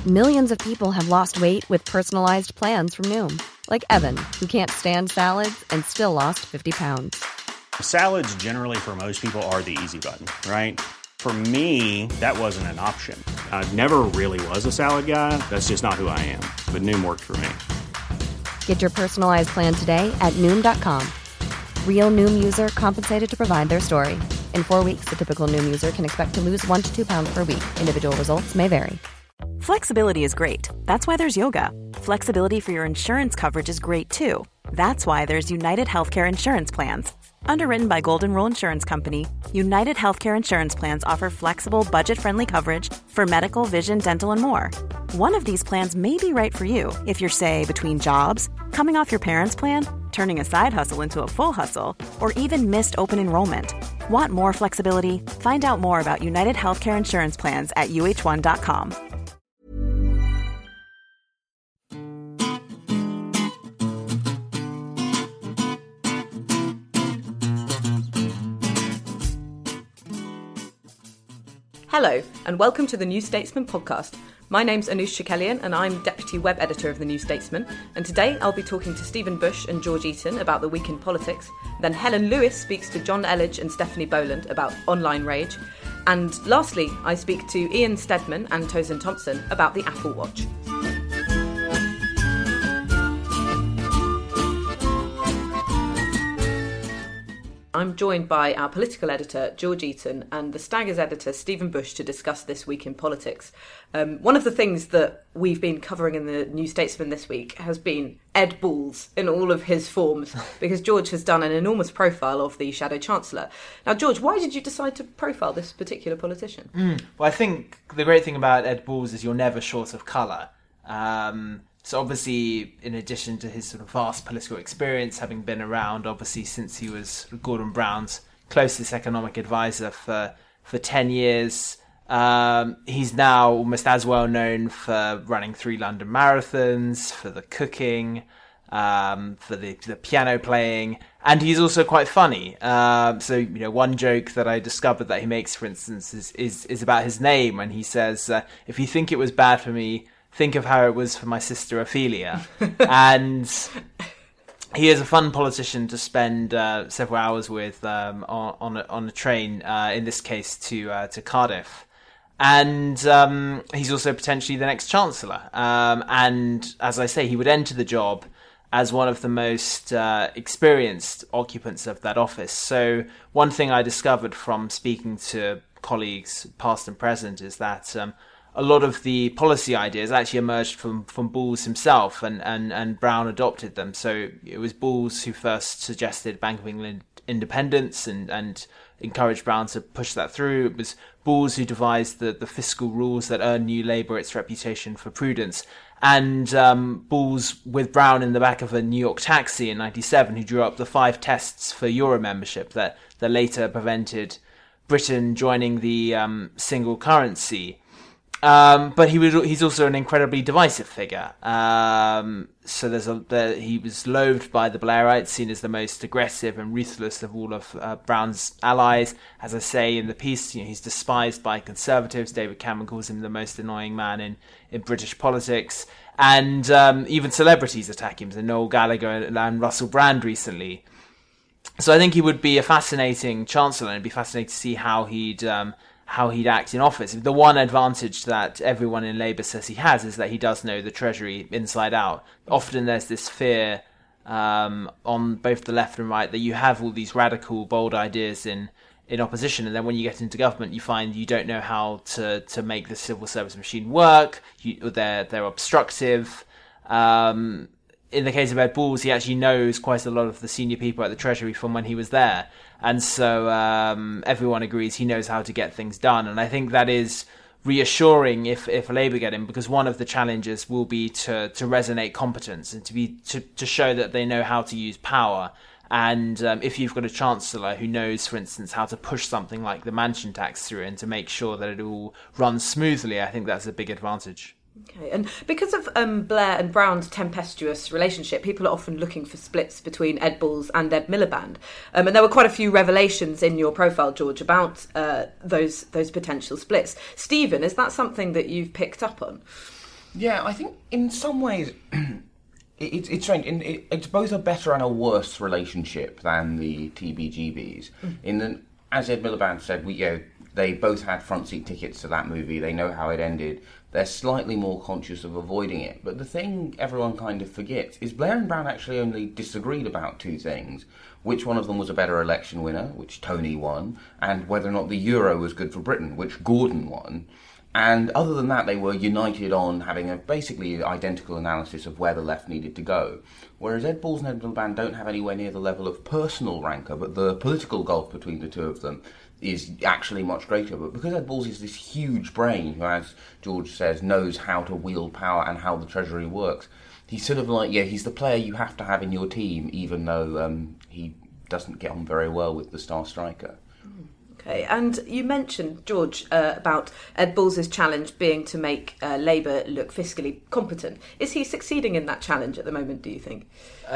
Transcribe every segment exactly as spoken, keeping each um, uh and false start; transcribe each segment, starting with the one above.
Millions of people have lost weight with personalized plans from Noom. Like Evan, who can't stand salads and still lost fifty pounds. Salads generally for most people are the easy button, right? For me, that wasn't an option. I never really was a salad guy. That's just not who I am. But Noom worked for me. Get your personalized plan today at Noom dot com. Real Noom user compensated to provide their story. In four weeks, the typical Noom user can expect to lose one to two pounds per week. Individual results may vary. Flexibility is great. That's why there's yoga. Flexibility for your insurance coverage is great too. That's why there's United Healthcare Insurance Plans. Underwritten by Golden Rule Insurance Company, United Healthcare Insurance Plans offer flexible, budget-friendly coverage for medical, vision, dental, and more. One of these plans may be right for you if you're, say, between jobs, coming off your parents' plan, turning a side hustle into a full hustle, or even missed open enrollment. Want more flexibility? Find out more about United Healthcare Insurance Plans at U H one dot com. Hello, and welcome to the New Statesman podcast. My name's Anoush Chakelian, and I'm Deputy Web Editor of the New Statesman. And today I'll be talking to Stephen Bush and George Eaton about the week in politics. Then Helen Lewis speaks to John Elledge and Stephanie Boland about online rage. And lastly, I speak to Ian Steadman and Tosin Thompson about the Apple Watch. I'm joined by our political editor, George Eaton, and the Staggers editor, Stephen Bush, to discuss this week in politics. Um, one of the things that we've been covering in the New Statesman this week has been Ed Balls in all of his forms, because George has done an enormous profile of the Shadow Chancellor. Now, George, why did you decide to profile this particular politician? Mm, well, I think the great thing about Ed Balls is you're never short of colour. Um... So obviously, in addition to his sort of vast political experience, having been around, obviously, since he was Gordon Brown's closest economic advisor for, for ten years, um, he's now almost as well known for running three London marathons, for the cooking, um, for the, the piano playing, and he's also quite funny. Um, so, you know, one joke that I discovered that he makes, for instance, is, is, is about his name, and he says, uh, if you think it was bad for me, think of how it was for my sister Ophelia. And he is a fun politician to spend uh, several hours with um, on on a, on a train, uh, in this case to uh, to Cardiff. And um, he's also potentially the next Chancellor. Um, and as I say, he would enter the job as one of the most uh, experienced occupants of that office. So one thing I discovered from speaking to colleagues, past and present, is that um, a lot of the policy ideas actually emerged from, from Balls himself, and, and, and Brown adopted them. So it was Balls who first suggested Bank of England independence and, and encouraged Brown to push that through. It was Balls who devised the, the fiscal rules that earned New Labour its reputation for prudence. And um, Balls, with Brown in the back of a New York taxi in ninety-seven, who drew up the five tests for Euro membership that, that later prevented Britain joining the um, single currency. Um, but he was, he's also an incredibly divisive figure. Um, so there's a, there, he was loathed by the Blairites, seen as the most aggressive and ruthless of all of uh, Brown's allies. As I say in the piece, you know, he's despised by Conservatives. David Cameron calls him the most annoying man in, in British politics. And um, even celebrities attack him. So Noel Gallagher and Russell Brand recently. So I think he would be a fascinating chancellor, and it'd be fascinating to see how he'd... Um, how he'd act in office. The one advantage that everyone in Labour says he has is that he does know the Treasury inside out. Often there's this fear um, on both the left and right that you have all these radical, bold ideas in, in opposition, and then when you get into government, you find you don't know how to, to make the civil service machine work. You, they're, they're obstructive. Um, in the case of Ed Balls, he actually knows quite a lot of the senior people at the Treasury from when he was there. And so um, everyone agrees he knows how to get things done. And I think that is reassuring if, if Labour get him, because one of the challenges will be to, to resonate competence and to be to, to show that they know how to use power. And um, if you've got a chancellor who knows, for instance, how to push something like the mansion tax through and to make sure that it all runs smoothly, I think that's a big advantage. Okay, and because of um, Blair and Brown's tempestuous relationship, people are often looking for splits between Ed Balls and Ed Miliband. Um, and there were quite a few revelations in your profile, George, about uh, those those potential splits. Stephen, is that something that you've picked up on? Yeah, I think in some ways it, it's it's strange. In, it, it's both a better and a worse relationship than the T B G Bs. Mm. In the, as Ed Miliband said, we you know, they both had front seat tickets to that movie. They know how it ended. They're slightly more conscious of avoiding it. But the thing everyone kind of forgets is Blair and Brown actually only disagreed about two things. Which one of them was a better election winner, which Tony won, and whether or not the euro was good for Britain, which Gordon won. And other than that, they were united on having a basically identical analysis of where the left needed to go. Whereas Ed Balls and Ed Miliband don't have anywhere near the level of personal rancour, but the political gulf between the two of them is actually much greater. But because Ed Balls is this huge brain who, as George says, knows how to wield power and how the Treasury works, he's sort of like, yeah, he's the player you have to have in your team, even though um, he doesn't get on very well with the star striker. Okay, and you mentioned, George, uh, about Ed Balls' challenge being to make uh, Labour look fiscally competent. Is he succeeding in that challenge at the moment, do you think?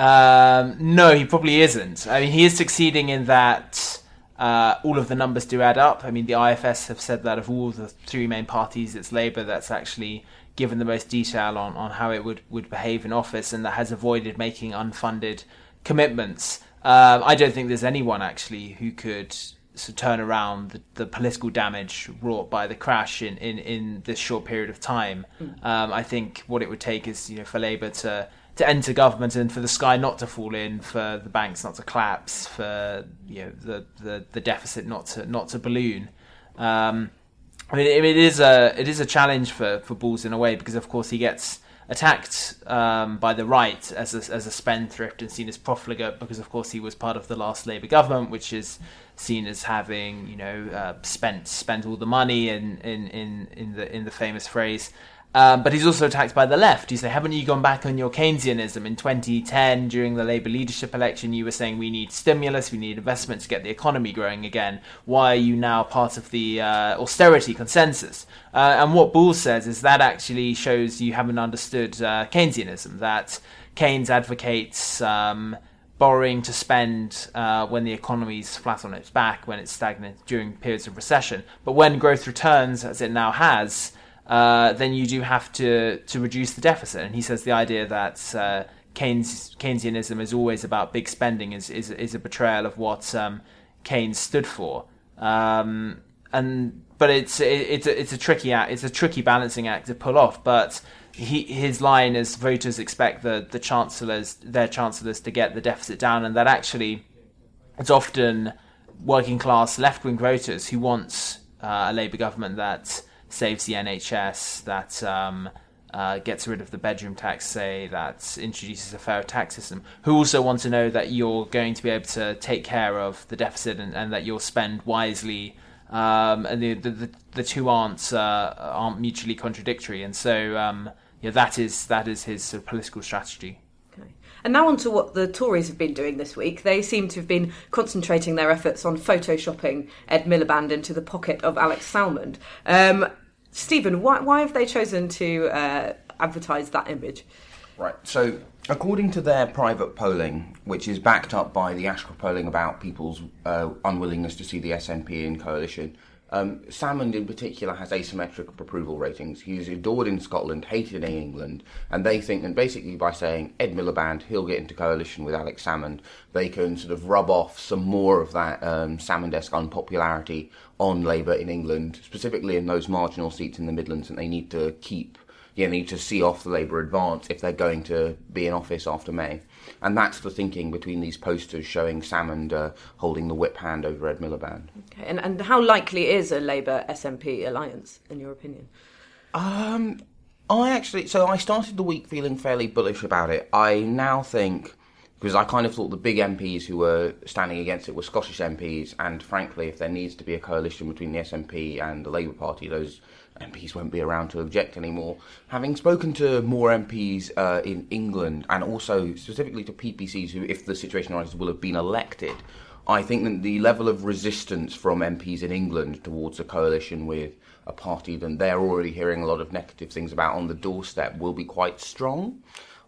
Um, no, he probably isn't. I mean, he is succeeding in that uh, all of the numbers do add up. I mean, the I F S have said that of all the three main parties, it's Labour that's actually given the most detail on, on how it would, would behave in office, and that has avoided making unfunded commitments. Um, I don't think there's anyone, actually, who could... to turn around the, the political damage wrought by the crash in, in, in this short period of time. Mm. Um, I think what it would take is, you know, for Labour to, to enter government and for the sky not to fall in, for the banks not to collapse, for you know the, the, the deficit not to not to balloon. Um, I mean, it, it is a it is a challenge for, for Balls in a way, because of course he gets attacked um, by the right as a, as a spendthrift and seen as profligate, because of course he was part of the last Labour government, which is seen as having, you know, uh, spent spent all the money in in, in, in the in the famous phrase. Um, but he's also attacked by the left. You say, haven't you gone back on your Keynesianism? In twenty ten, during the Labour leadership election, you were saying we need stimulus, we need investment to get the economy growing again. Why are you now part of the uh, austerity consensus? Uh, and what Balls says is that actually shows you haven't understood uh, Keynesianism, that Keynes advocates um, borrowing to spend uh, when the economy's flat on its back, when it's stagnant during periods of recession. But when growth returns, as it now has, Uh, then you do have to, to reduce the deficit. And he says the idea that uh, Keynes, Keynesianism is always about big spending is is, is a betrayal of what um, Keynes stood for. Um, and but it's it, it's a, it's a tricky act. It's a tricky balancing act to pull off. But he, his line is voters expect the the chancellors their chancellors to get the deficit down, and that actually it's often working class left wing voters who want uh, a Labour government that saves the N H S, that um, uh, gets rid of the bedroom tax, say, that introduces a fair tax system, who also want to know that you're going to be able to take care of the deficit and, and that you'll spend wisely. Um, and the, the the two aren't uh, aren't mutually contradictory, and so um, yeah, that is that is his sort of political strategy. Okay. And now on to what the Tories have been doing this week. They seem to have been concentrating their efforts on photoshopping Ed Miliband into the pocket of Alex Salmond. Um, Stephen, why, why have they chosen to uh, advertise that image? Right, so according to their private polling, which is backed up by the Ashcroft polling about people's uh, unwillingness to see the S N P in coalition, um, Salmond in particular has asymmetric approval ratings. He's adored in Scotland, hated in England, and they think that basically by saying Ed Miliband, he'll get into coalition with Alex Salmond, they can sort of rub off some more of that um, Salmond-esque unpopularity on Labour in England, specifically in those marginal seats in the Midlands, and they need to keep, you know, need to see off the Labour advance if they're going to be in office after May. And that's the thinking between these posters showing Salmond uh, holding the whip hand over Ed Miliband. Okay, and, and how likely is a Labour S N P alliance, in your opinion? Um, I actually, so I started the week feeling fairly bullish about it. I now think, because I kind of thought the big M Ps who were standing against it were Scottish M Ps, and frankly, if there needs to be a coalition between the S N P and the Labour Party, those M Ps won't be around to object anymore. Having spoken to more M Ps uh, in England, and also specifically to P P Cs who, if the situation arises, will have been elected, I think that the level of resistance from M Ps in England towards a coalition with a party that they're already hearing a lot of negative things about on the doorstep will be quite strong.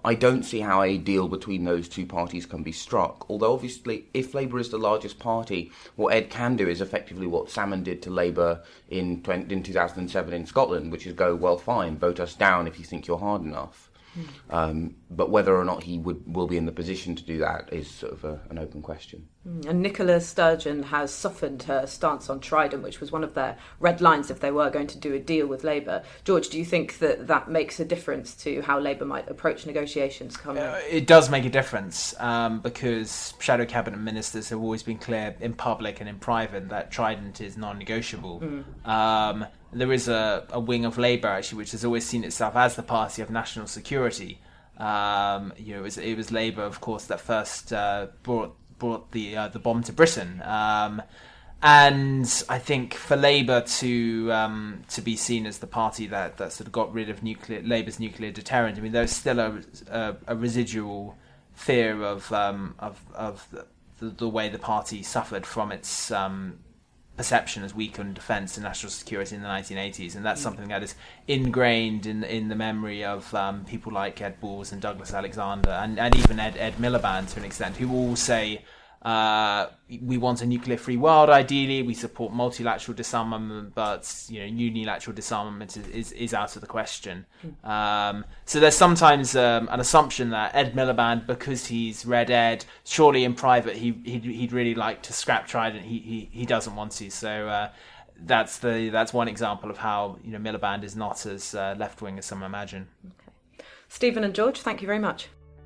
I don't see how a deal between those two parties can be struck. Although, obviously, if Labour is the largest party, what Ed can do is effectively what Salmond did to Labour in, in two thousand seven in Scotland, which is go, well, fine, vote us down if you think you're hard enough. Mm. Um, but whether or not he would will be in the position to do that is sort of a, an open question. Mm. And Nicola Sturgeon has softened her stance on Trident, which was one of their red lines if they were going to do a deal with Labour. George, do you think that that makes a difference to how Labour might approach negotiations coming? Uh, it does make a difference um, because shadow cabinet ministers have always been clear in public and in private that Trident is non-negotiable. Mm. Um, there is a, a wing of Labour actually which has always seen itself as the party of national security. Um, you know, it was, it was Labour, of course, that first uh, brought brought the uh, the bomb to Britain, um, and I think for Labour to um, to be seen as the party that, that sort of got rid of nuclear Labour's nuclear deterrent, I mean, there's still a, a, a residual fear of um, of of the, the way the party suffered from its um, perception as weak on defence and national security in the nineteen eighties, and that's mm. something that is ingrained in in the memory of um, people like Ed Balls and Douglas Alexander, and, and even Ed Ed Miliband to an extent, who all say uh, we want a nuclear-free world. Ideally, we support multilateral disarmament, but you know, unilateral disarmament is, is, is out of the question. Mm. Um, so there's sometimes um, an assumption that Ed Miliband, because he's Red Ed, surely in private he he'd, he'd really like to scrap Trident. He he he doesn't want to. So uh, that's the that's one example of how you know Miliband is not as uh, left-wing as some imagine. Okay. Stephen and George, thank you very much.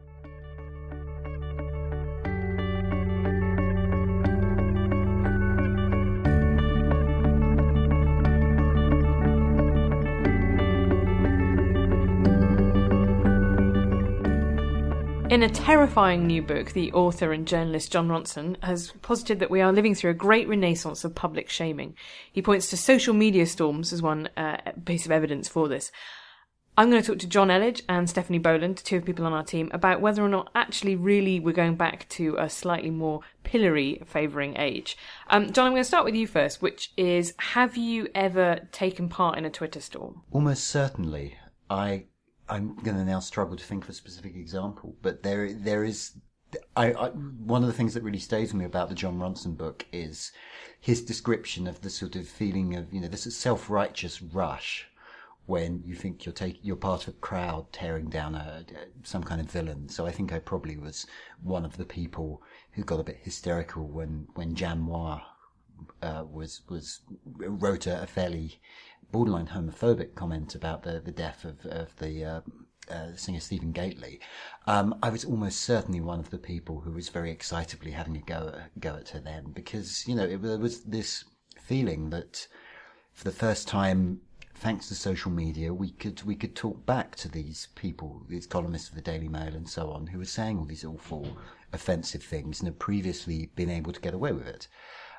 In a terrifying new book, the author and journalist Jon Ronson has posited that we are living through a great renaissance of public shaming. He points to social media storms as one uh, piece of evidence for this. I'm going to talk to John Elledge and Stephanie Boland, two people on our team, about whether or not actually really we're going back to a slightly more pillory favouring age. Um, John, I'm going to start with you first, which is, have you ever taken part in a Twitter storm? Almost certainly. I... I'm going to now struggle to think of a specific example, but there, there is. I, I, one of the things that really stays with me about the Jon Ronson book is his description of the sort of feeling of, you know, this self-righteous rush when you think you're taking, you're part of a crowd tearing down a, some kind of villain. So I think I probably was one of the people who got a bit hysterical when when Jan Moir uh, was was wrote a, a fairly borderline homophobic comment about the, the death of, of the uh, uh, singer Stephen Gately. Um, I was almost certainly one of the people who was very excitably having a go at, go at her then, because, you know, it, there was this feeling that for the first time, thanks to social media, we could we could talk back to these people, these columnists of the Daily Mail and so on, who were saying all these awful, offensive things and had previously been able to get away with it.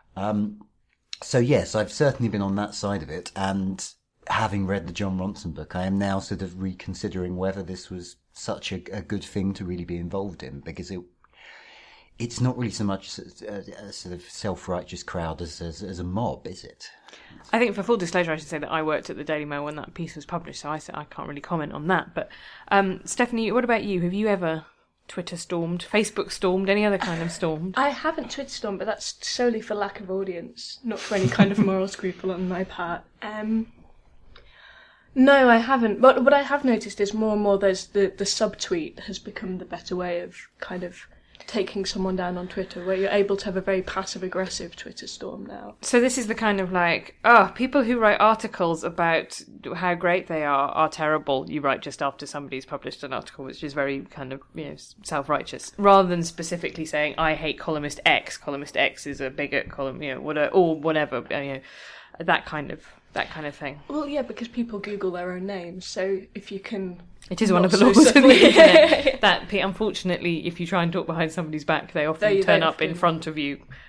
Um, So yes, I've certainly been on that side of it, and having read the Jon Ronson book, I am now sort of reconsidering whether this was such a, a good thing to really be involved in, because it it's not really so much a, a sort of self-righteous crowd as, as as a mob, is it? I think for full disclosure, I should say that I worked at the Daily Mail when that piece was published, so I, I can't really comment on that. But um, Stephanie, what about you? Have you ever Twitter stormed, Facebook stormed, any other kind of stormed? I haven't Twitter stormed, but that's solely for lack of audience, not for any kind of moral scruple on my part. Um, no, I haven't. But what I have noticed is more and more there's the, the subtweet has become the better way of kind of taking someone down on Twitter, where you're able to have a very passive-aggressive Twitter storm now. So this is the kind of like, oh, people who write articles about how great they are are terrible. You write just after somebody's published an article, which is very kind of, you know, self-righteous, rather than specifically saying, I hate columnist X. Columnist X is a bigot, column, you know, whatever, or whatever, you know, that kind of that kind of thing. Well, yeah, because people Google their own names, so if you can. It is one of the laws of the internet that, unfortunately, if you try and talk behind somebody's back, they often they, turn up in front of you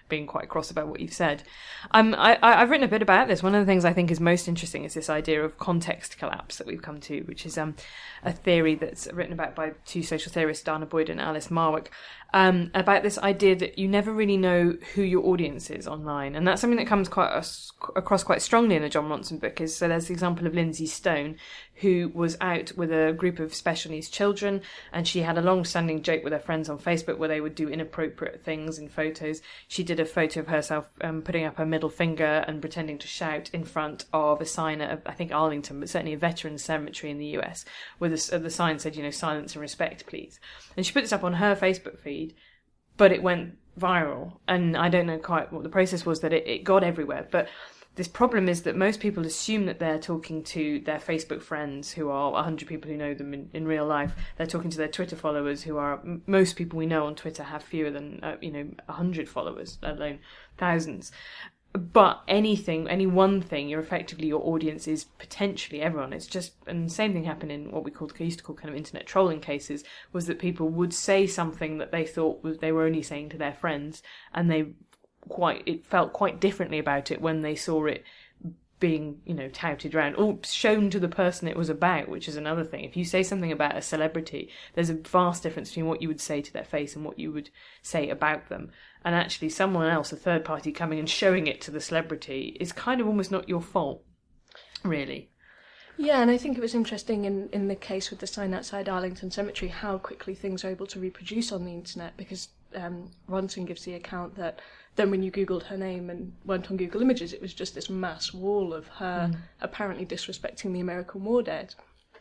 being quite cross about what you've said. Um, I, I, I've written a bit about this. One of the things I think is most interesting is this idea of context collapse that we've come to, which is um, a theory that's written about by two social theorists, Dana Boyd and Alice Marwick, um, about this idea that you never really know who your audience is online. And that's something that comes quite a, across quite strongly in the Jon Ronson book. Is so there's the example of Lindsay Stone, who was out with a group of special needs children, and she had a long-standing joke with her friends on Facebook where they would do inappropriate things in photos. She did a photo of herself um, putting up her middle finger and pretending to shout in front of a sign at, I think, Arlington, but certainly a veterans cemetery in the U S, where the, uh, the sign said, you know, silence and respect, please. And she put this up on her Facebook feed, but it went viral. And I don't know quite what the process was that it, it got everywhere, but this problem is that most people assume that they're talking to their Facebook friends, who are one hundred people who know them in, in real life. They're talking to their Twitter followers, who are, most people we know on Twitter have fewer than, uh, you know, one hundred followers, let alone thousands. But anything, any one thing, you're effectively, your audience is potentially everyone. It's just, and the same thing happened in what we called, used to call kind of internet trolling cases, was that people would say something that they thought was, they were only saying to their friends, and they quite it felt quite differently about it when they saw it being, you know, touted around or shown to the person it was about, which is another thing. If you say something about a celebrity, there's a vast difference between what you would say to their face and what you would say about them. And actually someone else, a third party, coming and showing it to the celebrity is kind of almost not your fault, really. Yeah, and I think it was interesting in, in the case with the sign outside Arlington Cemetery how quickly things are able to reproduce on the internet, because um, Ronson gives the account that then when you Googled her name and went on Google Images, it was just this mass wall of her mm. apparently disrespecting the American war dead.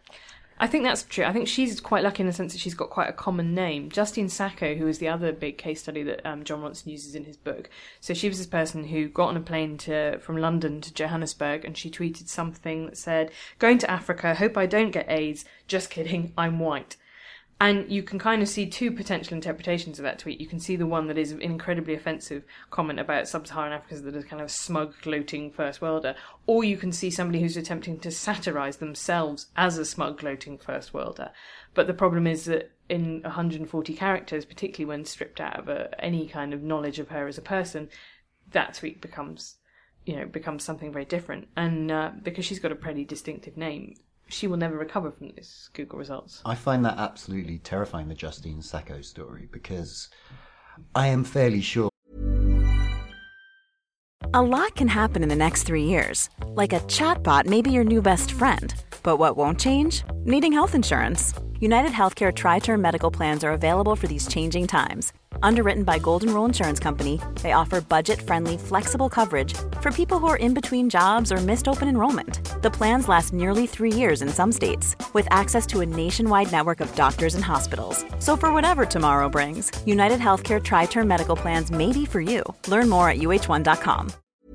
I think that's true. I think she's quite lucky in the sense that she's got quite a common name. Justine Sacco, who is the other big case study that um, Jon Ronson uses in his book. So she was this person who got on a plane to from London to Johannesburg, and she tweeted something that said, "Going to Africa, hope I don't get AIDS. Just kidding, I'm white." And you can kind of see two potential interpretations of that tweet. You can see the one that is an incredibly offensive comment about sub-Saharan Africa that is kind of a smug, gloating first worlder. Or you can see somebody who's attempting to satirise themselves as a smug, gloating first worlder. But the problem is that in one hundred forty characters, particularly when stripped out of a, any kind of knowledge of her as a person, that tweet becomes, you know, becomes something very different. And uh, because she's got a pretty distinctive name, she will never recover from these Google results. I find that absolutely terrifying, the Justine Sacco story, because I am fairly sure. A lot can happen in the next three years. Like a chatbot may be your new best friend. But what won't change? Needing health insurance. United Healthcare Tri-Term Medical Plans are available for these changing times. Underwritten by Golden Rule Insurance Company, they offer budget-friendly, flexible coverage for people who are in between jobs or missed open enrollment. The plans last nearly three years in some states, with access to a nationwide network of doctors and hospitals. So for whatever tomorrow brings, United Healthcare Tri-Term Medical Plans may be for you. Learn more at U H one dot com.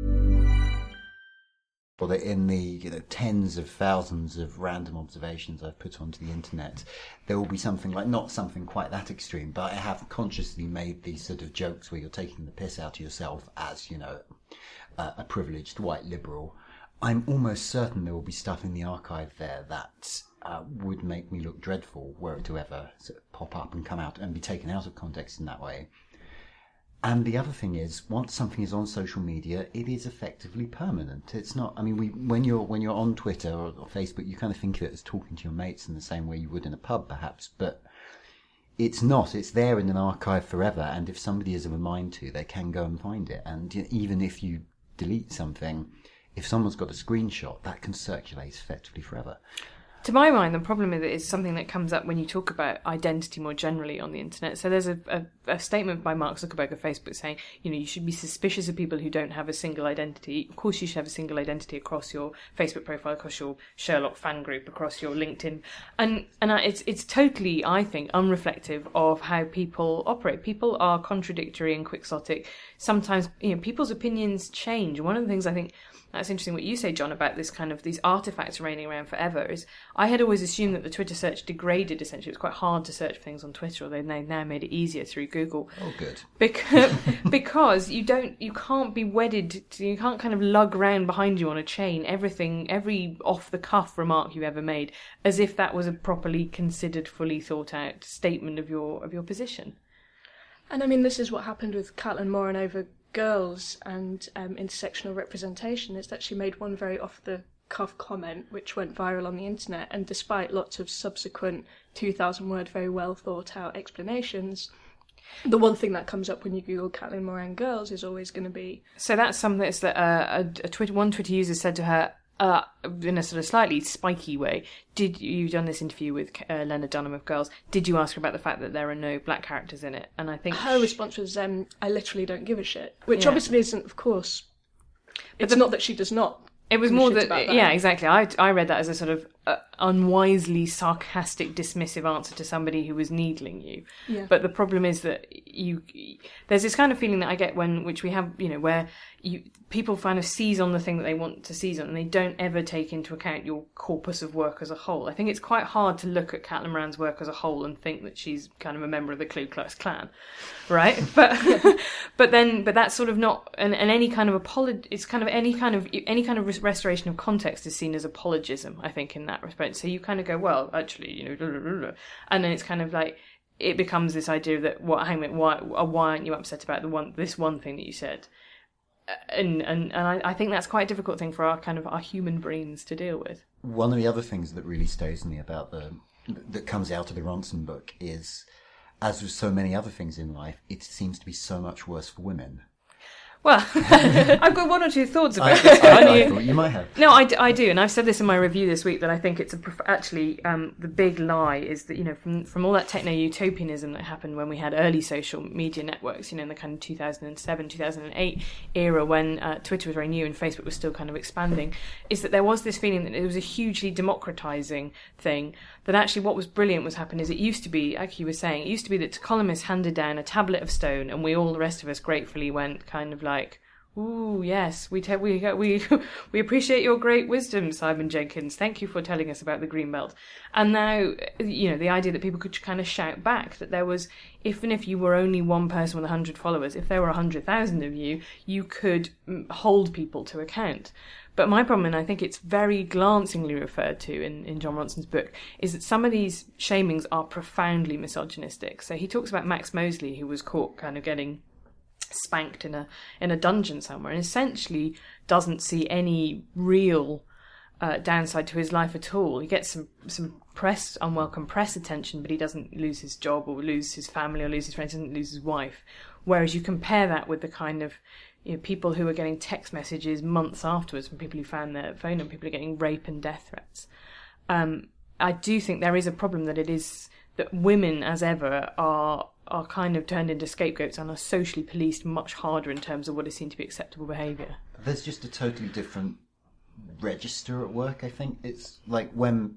Or that in the you know tens of thousands of random observations I've put onto the internet, there will be something like, not something quite that extreme, but I have consciously made these sort of jokes where you're taking the piss out of yourself as, you know, uh, a privileged white liberal. I'm almost certain there will be stuff in the archive there that uh, would make me look dreadful were it to ever sort of pop up and come out and be taken out of context in that way. And the other thing is, once something is on social media, it is effectively permanent. It's not, I mean, we, when you're when you're on Twitter or, or Facebook, you kind of think of it as talking to your mates in the same way you would in a pub, perhaps, but it's not. It's there in an archive forever, and if somebody is of a mind to, they can go and find it. And even if you delete something, if someone's got a screenshot, that can circulate effectively forever. To my mind, the problem with it is something that comes up when you talk about identity more generally on the internet. So there's a, a, a statement by Mark Zuckerberg of Facebook saying, you know, you should be suspicious of people who don't have a single identity. Of course, you should have a single identity across your Facebook profile, across your Sherlock fan group, across your LinkedIn. And and I, it's it's totally, I think, unreflective of how people operate. People are contradictory and quixotic. Sometimes, you know, people's opinions change. One of the things I think that's interesting what you say, John, about this kind of these artifacts reigning around forever is I had always assumed that the Twitter search degraded, essentially. It was quite hard to search for things on Twitter, or they've now made it easier through Google. Oh, good. Because, because you don't, you can't be wedded to, you can't kind of lug around behind you on a chain everything, every off-the-cuff remark you ever made, as if that was a properly considered, fully thought-out statement of your of your position. And I mean, this is what happened with Caitlin Moran over girls and um, intersectional representation is that she made one very off-the-cuff comment which went viral on the internet, and despite lots of subsequent two thousand word very well thought out explanations, the one thing that comes up when you Google Caitlin Moran girls is always going to be... So that's something that's that uh, a, a Twitter, one Twitter user said to her, uh, in a sort of slightly spiky way, did you done this interview with uh, Leonard Dunham of Girls, did you ask her about the fact that there are no black characters in it? And I think... Her she... response was, um, I literally don't give a shit. Which yeah. obviously isn't, of course... But it's the... not that she does not. It was more that, that, yeah, exactly. I I read that as a sort of uh, unwisely sarcastic, dismissive answer to somebody who was needling you. Yeah. But the problem is that you, there's this kind of feeling that I get when, which we have, you know, where you people kind of seize on the thing that they want to seize on, and they don't ever take into account your corpus of work as a whole. I think it's quite hard to look at Caitlin Moran's work as a whole and think that she's kind of a member of the Ku Klux Klan, right? But but then but that's sort of not, and, and any kind of apology, it's kind of any kind of any kind of restoration of context is seen as apologism, I think, in that respect. So you kind of go, well, actually, you know, blah, blah, blah, blah. And then it's kind of like, it becomes this idea that, what, hang on a minute, why, why aren't you upset about the one, this one thing that you said? And and, and I, I think that's quite a difficult thing for our kind of our human brains to deal with. One of the other things that really stays with me about the, that comes out of the Ronson book is, as with so many other things in life, it seems to be so much worse for women. Well, I've got one or two thoughts about I, this. I, I, I thought you might have. No, I, I do, and I've said this in my review this week, that I think it's a prof- actually um, the big lie is that, you know, from from all that techno-utopianism that happened when we had early social media networks, you know, in the kind of two thousand seven, two thousand eight era, when uh, Twitter was very new and Facebook was still kind of expanding, is that there was this feeling that it was a hugely democratizing thing, that actually what was brilliant was happening is it used to be, like you were saying, it used to be that columnists handed down a tablet of stone and we all, the rest of us, gratefully went kind of like, ooh, yes, we te- we we we appreciate your great wisdom, Simon Jenkins. Thank you for telling us about the green belt. And now, you know, the idea that people could kind of shout back, that there was, even if you were only one person with a hundred followers, if there were a hundred thousand of you, you could hold people to account. But my problem, and I think it's very glancingly referred to in, in Jon Ronson's book, is that some of these shamings are profoundly misogynistic. So he talks about Max Mosley, who was caught kind of getting spanked in a in a dungeon somewhere, and essentially doesn't see any real uh, downside to his life at all. He gets some some press, unwelcome press attention, but he doesn't lose his job or lose his family or lose his friends, doesn't lose his wife. Whereas you compare that with the kind of, you know, people who are getting text messages months afterwards from people who found their phone, and people are getting rape and death threats. Um, I do think there is a problem that it is that women, as ever, are are kind of turned into scapegoats and are socially policed much harder in terms of what is seen to be acceptable behaviour. There's just a totally different register at work, I think. It's like when...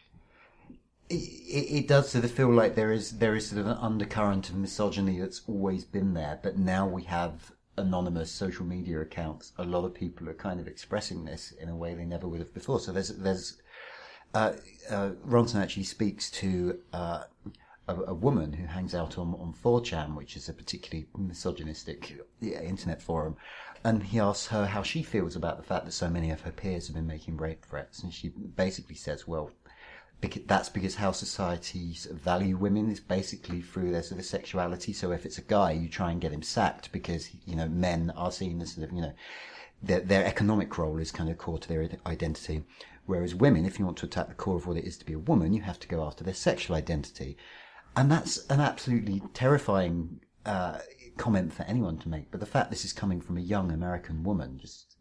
It, it, it does sort of feel like there is there is sort of an undercurrent of misogyny that's always been there, but now we have anonymous social media accounts. A lot of people are kind of expressing this in a way they never would have before. So there's... there's uh, uh, Ronson actually speaks to... Uh, A, a woman who hangs out on, on four chan, which is a particularly misogynistic yeah, internet forum, and he asks her how she feels about the fact that so many of her peers have been making rape threats, and she basically says, well, because, that's because how societies value women is basically through their sort of sexuality. So if it's a guy, you try and get him sacked because, you know, men are seen as sort of, you know, their, their economic role is kind of core to their identity. Whereas women, if you want to attack the core of what it is to be a woman, you have to go after their sexual identity. And that's an absolutely terrifying uh, comment for anyone to make. But the fact this is coming from a young American woman, just,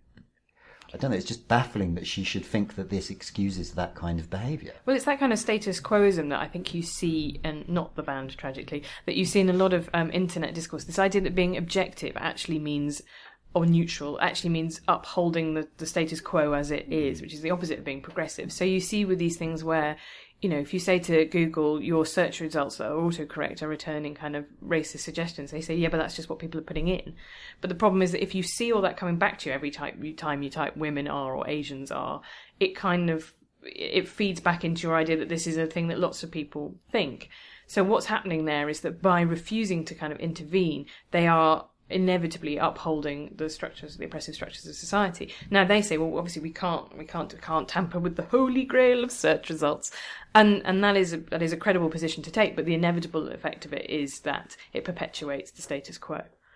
I don't know, it's just baffling that she should think that this excuses that kind of behaviour. Well, it's that kind of status quoism that I think you see, and not the band, tragically, that you see in a lot of um, internet discourse. This idea that being objective actually means, or neutral, actually means upholding the, the status quo as it is, which is the opposite of being progressive. So you see with these things where, you know, if you say to Google, your search results that are autocorrect are returning kind of racist suggestions, they say, yeah, but that's just what people are putting in. But the problem is that if you see all that coming back to you every time you type women are or Asians are, it kind of, it feeds back into your idea that this is a thing that lots of people think. So what's happening there is that by refusing to kind of intervene, they are inevitably upholding the structures, the oppressive structures of society. Now they say, well, obviously we can't, we can't, we can't tamper with the holy grail of search results, and and that is a, that is a credible position to take. But the inevitable effect of it is that it perpetuates the status quo.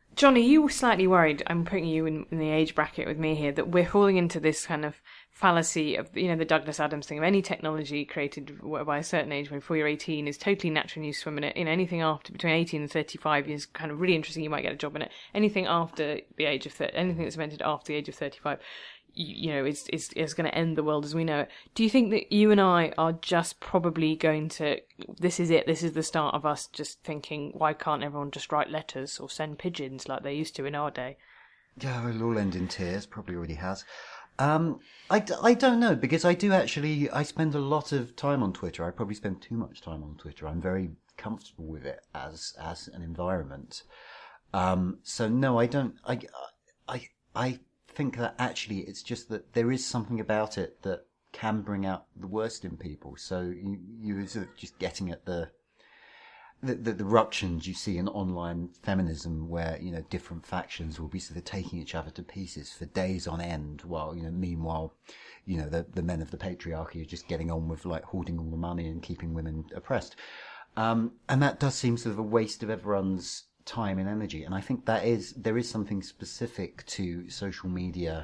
John, are you slightly worried, I'm putting you in, in the age bracket with me here, that we're falling into this kind of fallacy of, you know, the Douglas Adams thing of any technology created by a certain age, before you're eighteen, is totally natural and you swim in it. You know, anything after, between eighteen and thirty-five is kind of really interesting, you might get a job in it. Anything after the age of, thirty, anything that's invented after the age of thirty-five, you know, is is is going to end the world as we know it. Do you think that you and I are just probably going to, this is it, this is the start of us just thinking, why can't everyone just write letters or send pigeons like they used to in our day? Yeah, it'll all end in tears, probably already has. Um, I, I don't know, because I do actually, I spend a lot of time on Twitter. I probably spend too much time on Twitter. I'm very comfortable with it as as an environment. Um, so no, I don't, I, I, I think that actually it's just that there is something about it that can bring out the worst in people. So you, you're sort of just getting at the, The, the, the ructions you see in online feminism, where, you know, different factions will be sort of taking each other to pieces for days on end, while, you know, meanwhile, you know, the, the men of the patriarchy are just getting on with, like, hoarding all the money and keeping women oppressed. Um, and that does seem sort of a waste of everyone's time and energy. And I think that is, there is something specific to social media,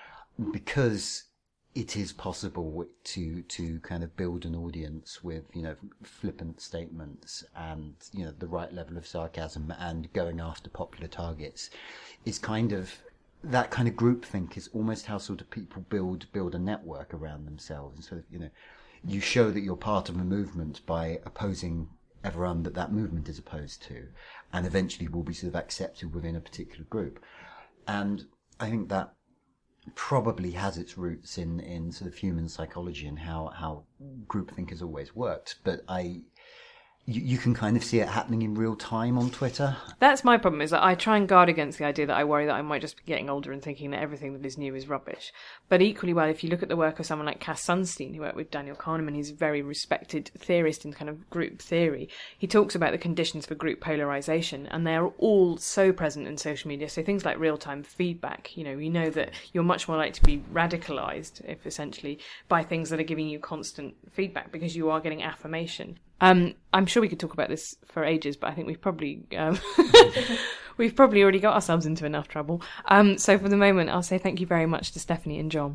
because it is possible to to kind of build an audience with, you know, flippant statements and, you know, the right level of sarcasm and going after popular targets. Is kind of, that kind of groupthink is almost how sort of people build build a network around themselves. And sort of, you know, you show that you're part of a movement by opposing everyone that that movement is opposed to, and eventually will be sort of accepted within a particular group. And I think that probably has its roots in, in sort of human psychology and how, how groupthink has always worked. But I, you, you can kind of see it happening in real time on Twitter. That's my problem, is that I try and guard against the idea that I worry that I might just be getting older and thinking that everything that is new is rubbish. But equally well, if you look at the work of someone like Cass Sunstein, who worked with Daniel Kahneman, he's a very respected theorist in kind of group theory. He talks about the conditions for group polarization, and they're all so present in social media. So things like real-time feedback, you know, we know that you're much more likely to be radicalized, if essentially, by things that are giving you constant feedback, because you are getting affirmation. Um, I'm sure we could talk about this for ages, but I think we've probably um, we've probably already got ourselves into enough trouble. Um, so for the moment, I'll say thank you very much to Stephanie and John.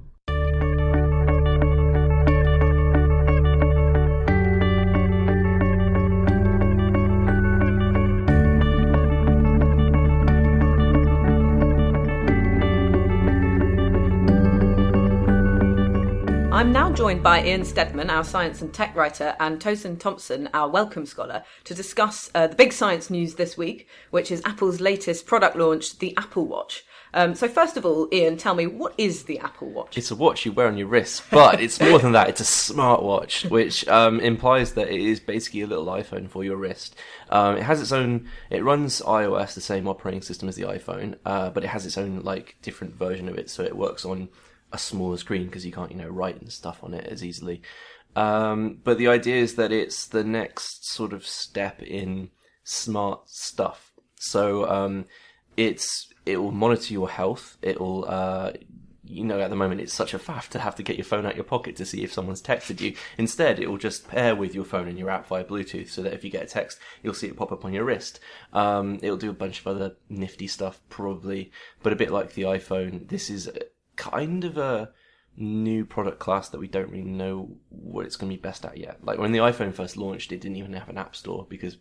I'm now joined by Ian Steadman, our science and tech writer, and Tosin Thompson, our Wellcome scholar, to discuss uh, the big science news this week, which is Apple's latest product launch, the Apple Watch. Um, so first of all, Ian, tell me, what is the Apple Watch? It's a watch you wear on your wrist, but it's more than that. It's a smartwatch, which um, implies that it is basically a little iPhone for your wrist. Um, it has its own, it runs iOS, the same operating system as the iPhone, uh, but it has its own, like, different version of it, so it works on a smaller screen because you can't, you know, write and stuff on it as easily. Um, but the idea is that it's the next sort of step in smart stuff. So um, it's it will monitor your health. It will, uh, you know, at the moment it's such a faff to have to get your phone out your pocket to see if someone's texted you. Instead, it will just pair with your phone and your app via Bluetooth, so that if you get a text, you'll see it pop up on your wrist. Um, it'll do a bunch of other nifty stuff, probably, but a bit like the iPhone, this is kind of a new product class that we don't really know what it's going to be best at yet. Like when the iPhone first launched, it didn't even have an app store because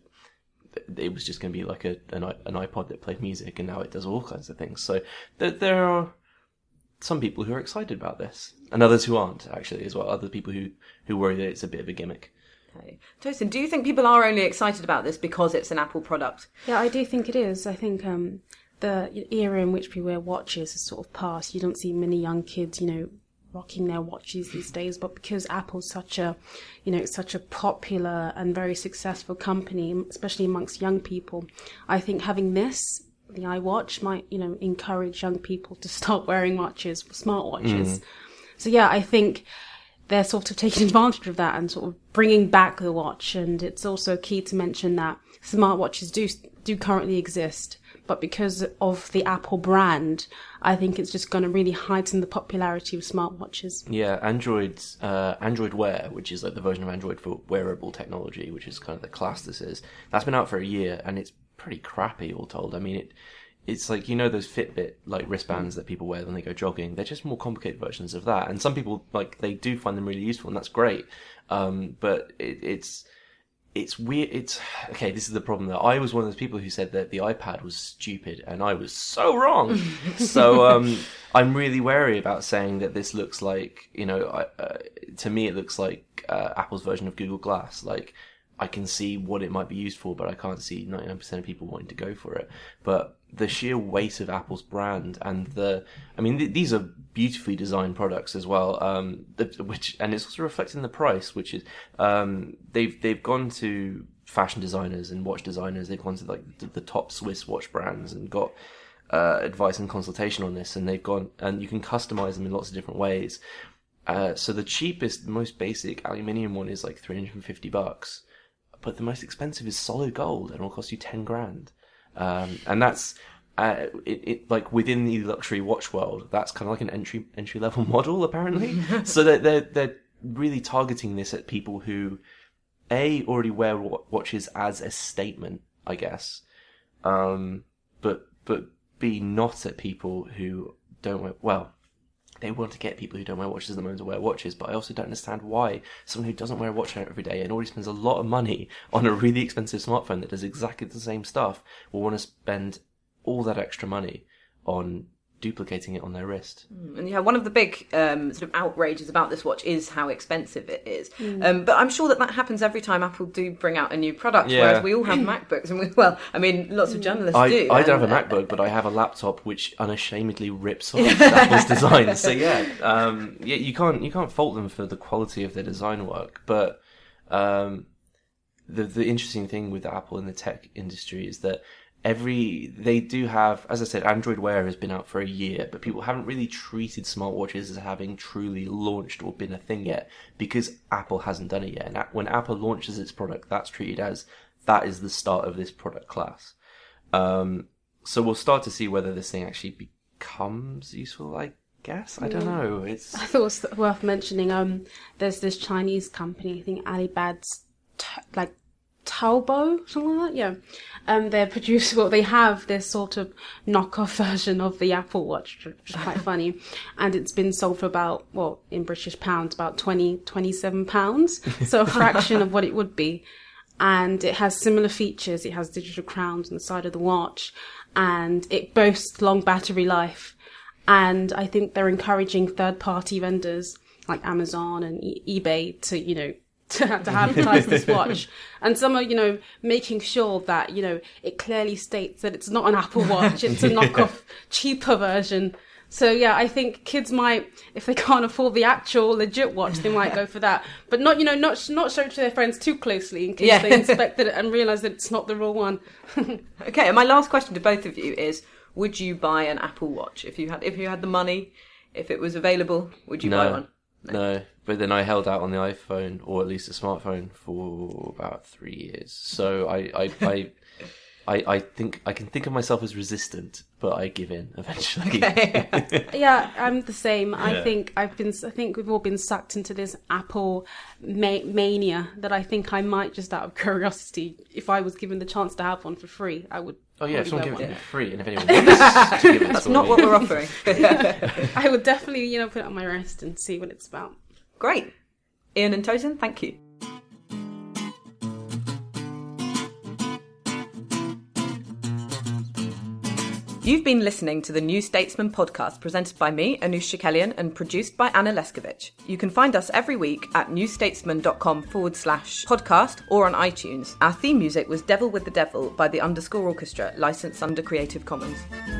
it was just going to be like a an, an iPod that played music, and now it does all kinds of things. So there, there are some people who are excited about this, and others who aren't, actually, as well. Other people who, who worry that it's a bit of a gimmick. Okay. Tosin, do you think people are only excited about this because it's an Apple product? Yeah, I do think it is. I think um, the era in which we wear watches has sort of passed. You don't see many young kids, you know, rocking their watches these days. But because Apple's such a, you know, such a popular and very successful company, especially amongst young people, I think having this, the iWatch, might, you know, encourage young people to start wearing watches, smartwatches. Mm. So yeah, I think they're sort of taking advantage of that and sort of bringing back the watch. And it's also key to mention that smartwatches do do currently exist, but because of the Apple brand, I think it's just going to really heighten the popularity of smartwatches. Yeah, Android, uh, Android Wear, which is like the version of Android for wearable technology, which is kind of the class this is, that's been out for a year, and it's pretty crappy, all told. I mean, it it's like, you know, those Fitbit like wristbands that people wear when they go jogging. They're just more complicated versions of that, and some people like they do find them really useful, and that's great. Um, but it, it's it's weird. It's okay. This is the problem. That I was one of those people who said that the iPad was stupid, and I was so wrong. so um, I'm really wary about saying that this looks like, you know, I, uh, to me it looks like uh, Apple's version of Google Glass. Like, I can see what it might be used for, but I can't see ninety-nine percent of people wanting to go for it. But the sheer weight of Apple's brand and the, I mean, th- these are beautifully designed products as well. Um, which, and it's also reflecting the price, which is, um, they've, they've gone to fashion designers and watch designers. They've gone to like the, the top Swiss watch brands and got, uh, advice and consultation on this. And they've gone, and you can customize them in lots of different ways. Uh, so the cheapest, most basic aluminium one is like three hundred fifty bucks. But the most expensive is solid gold, and it'll cost you ten grand. Um, and that's uh, it, it. Like within the luxury watch world, that's kind of like an entry entry level model, apparently. So that they're, they're they're really targeting this at people who, A, already wear watches as a statement, I guess. Um, but but B, not at people who don't wear well. They want to get people who don't wear watches at the moment to wear watches, but I also don't understand why someone who doesn't wear a watch every day and already spends a lot of money on a really expensive smartphone that does exactly the same stuff will want to spend all that extra money on duplicating it on their wrist. And yeah, one of the big um, sort of outrages about this watch is how expensive it is. Mm. Um, but I'm sure that that happens every time Apple do bring out a new product, Yeah. whereas we all have MacBooks. And we, well, I mean, lots of journalists I, do. I don't and, have a MacBook, but I have a laptop which unashamedly rips off Apple's design. So yeah, um, yeah, you can't you can't fault them for the quality of their design work. But um, the the interesting thing with Apple in the tech industry is that every they do have, as I said, Android Wear has been out for a year, but people haven't really treated smartwatches as having truly launched or been a thing yet because Apple hasn't done it yet. And when Apple launches its product, that's treated as that is the start of this product class. Um, so we'll start to see whether this thing actually becomes useful, I guess. I don't know. It's I thought it was worth mentioning. Um, there's this Chinese company, I think Alibad's, t- like Taobao, something like that. Yeah, um, they're producing. Well, they have this sort of knockoff version of the Apple Watch, which is quite funny, and it's been sold for about, well, in British pounds, about twenty, twenty-seven pounds, so a fraction of what it would be. And it has similar features. It has digital crowns on the side of the watch, and it boasts long battery life. And I think they're encouraging third-party vendors like Amazon and e- eBay to, you know, to, to advertise this watch. And some are, you know, making sure that, you know, it clearly states that it's not an Apple Watch, it's a knockoff, cheaper version. So yeah, I think kids might, if they can't afford the actual legit watch, they might go for that. But not, you know, not not show it to their friends too closely in case Yeah. they inspect it and realise that it's not the real one. Okay, and my last question to both of you is: would you buy an Apple Watch if you had if you had the money, if it was available? Would you no, buy one? No. But then I held out on the iPhone, or at least a smartphone, for about three years. So I, I, I, I, I think I can think of myself as resistant, but I give in eventually. Okay. Yeah, I'm the same. I Yeah. think I've been. I think we've all been sucked into this Apple ma- mania. That I think I might, just out of curiosity, if I was given the chance to have one for free, I would. Oh yeah, if someone probably gave it wear to me for free, and if anyone wants to give it That's to not me, what we're offering. one. I would definitely, you know, put it on my wrist and see what it's about. Great. Ian and Tosin, thank you. You've been listening to the New Statesman podcast presented by me, Anoush Shakelian, and produced by Anna Leskovich. You can find us every week at newstatesman.com forward slash podcast or on iTunes. Our theme music was Devil with the Devil by the Underscore Orchestra, licensed under Creative Commons.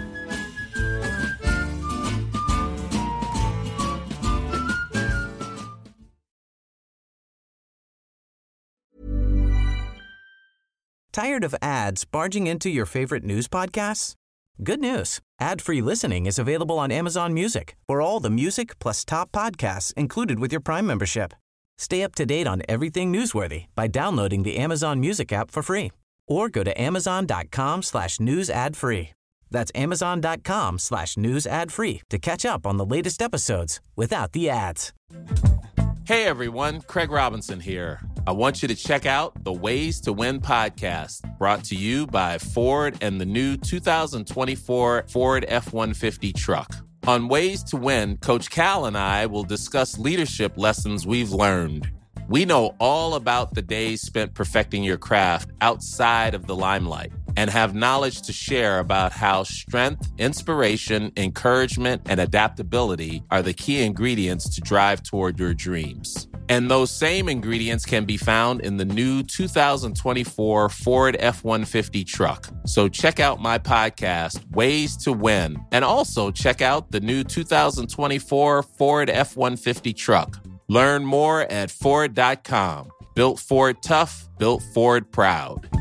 Tired of ads barging into your favorite news podcasts? Good news. Ad-free listening is available on Amazon Music for all the music plus top podcasts included with your Prime membership. Stay up to date on everything newsworthy by downloading the Amazon Music app for free or go to amazon.com slash news ad free. That's amazon.com slash news ad free to catch up on the latest episodes without the ads. Hey everyone, Craig Robinson here. I want you to check out the Ways to Win podcast, brought to you by Ford and the new two thousand twenty-four Ford F one fifty truck. On Ways to Win, Coach Cal and I will discuss leadership lessons we've learned. We know all about the days spent perfecting your craft outside of the limelight and have knowledge to share about how strength, inspiration, encouragement, and adaptability are the key ingredients to drive toward your dreams. And those same ingredients can be found in the new two thousand twenty-four Ford F one fifty truck. So check out my podcast, Ways to Win, and also check out the new two thousand twenty-four Ford F one fifty truck. Learn more at Ford dot com. Built Ford tough, built Ford proud.